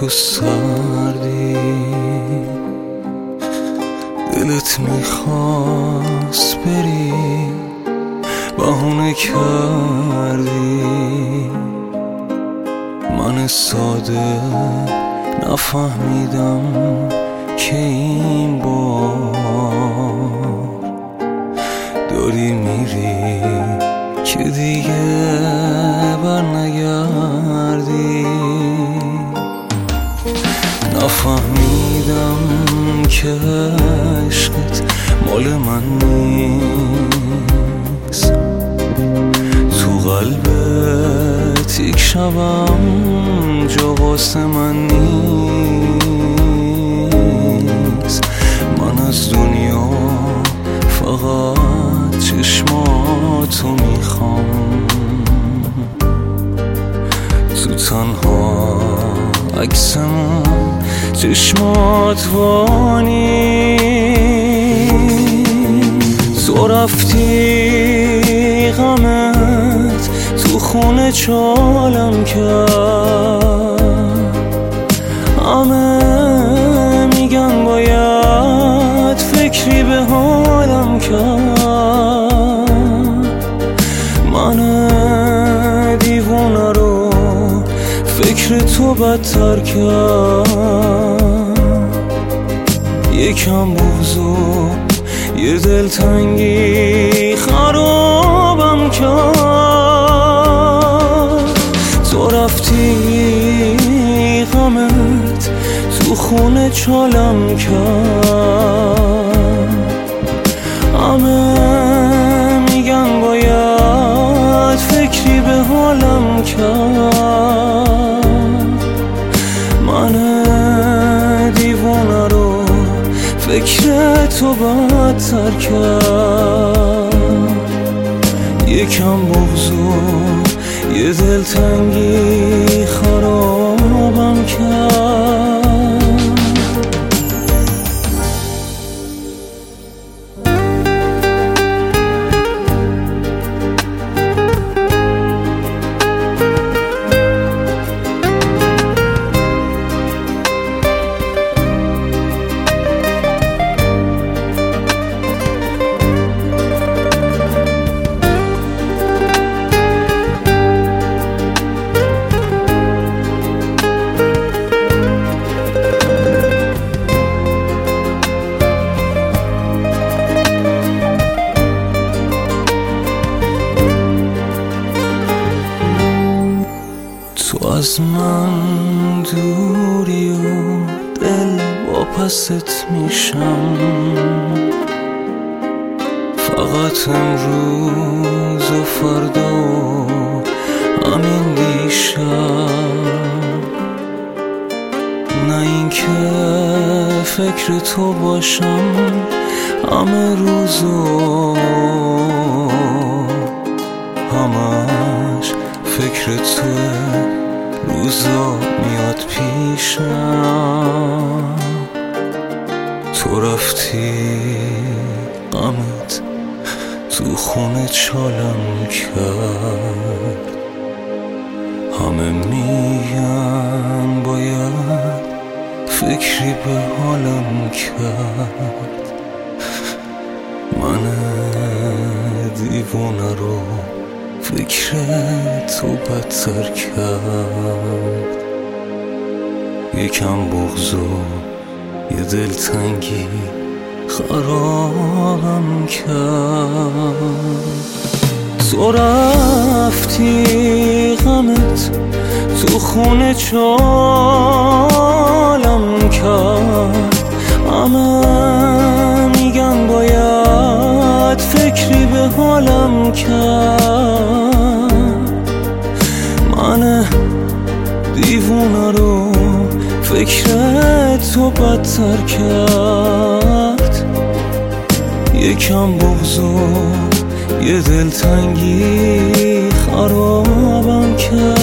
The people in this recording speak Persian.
تو سردی، دلت میخواست بری بهونه کردی. من ساده نفهمیدم که این بار داری میری که دیگه برنگردی. نفهمیدم که عشقت مال من نیست، تو قلبت یک شبم جا واسه من نیست. من از دنیا فقط چشماتو میخوام، تو تنها عکسم چشمات وانی. تو رفتی غمت تو خونه چالم کرد، همه میگن باید فکری به حالم کرد. من دیوونه رو فکر تو بدتر کرد. یکم بغض و یه دلتنگی خرابم کرد. تو رفتی غمت تو خونه چالم کرد، همه میگن باید فکری به حالم کرد. من دیوانه رو فکر تو بدتر کرد. یکم بغض و یه دلتنگی خرابم کرد. تو از من دوری و دل واپست میشم، فقط امروز و فردا و همین دیشب. نه این که فکر تو باشم همه روز و همش فکر توه، روزا میاد پیشم. تو رفتی غمت تو خونه چالم کرد، همه میگن باید فکری به حالم کرد. من دیوانه رو فکر تو بدتر کرد. یکم بغض و یه دلتنگی خرابم کرد. تو رفتی غمت تو خونه چالم کرد، همه میگن باید فکری به حالم کرد. من دیوونه رو فکر تو بدتر کرد. یکم بغض و یه دلتنگی خرابم کرد.